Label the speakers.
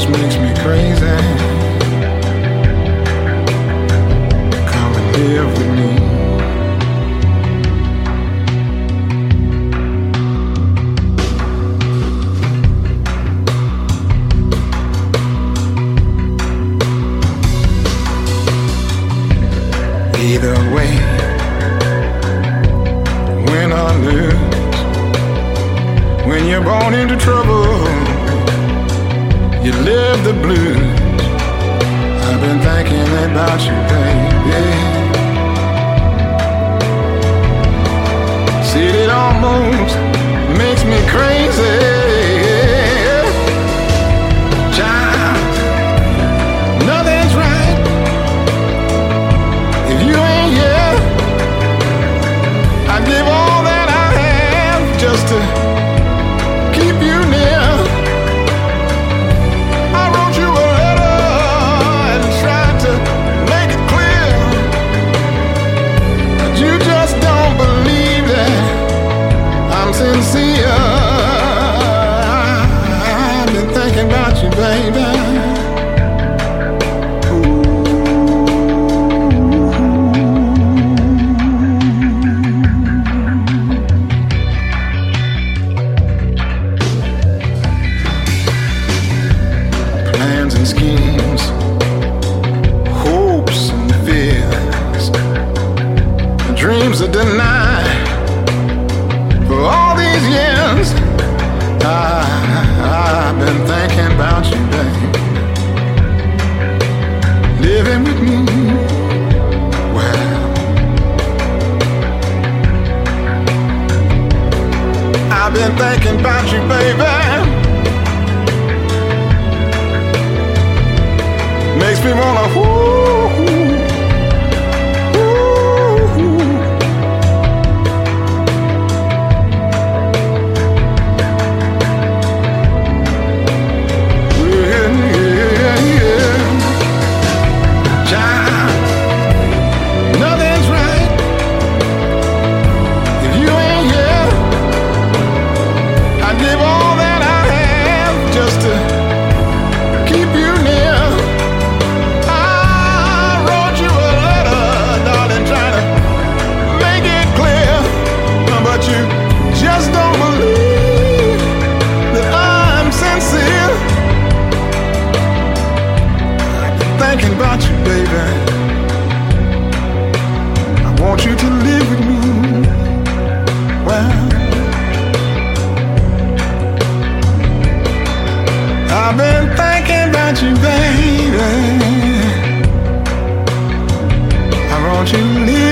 Speaker 1: just makes me crazy. Come and live with me. Either way, win or lose, when you're born into trouble, you live the blues. I've been thinking about you, baby. See, it almost makes me crazy. Child, nothing's right if you ain't here. I'd give all that I have just to keep you near. I wrote you a letter and tried to make it clear, but you just don't believe that I'm sincere. I've been thinking about you, baby. Schemes, hopes and fears, dreams are denied for all these years. I've been thinking about you, babe. Living with me, well, I've been thinking about you, baby. Makes me wanna Child, nothing's right if you ain't here. I'd give all that I have just to keep you near. You just don't believe that I'm sincere. I've been thinking about you, baby. I want you to live with me. Well, I've been thinking about you, baby. I want you to live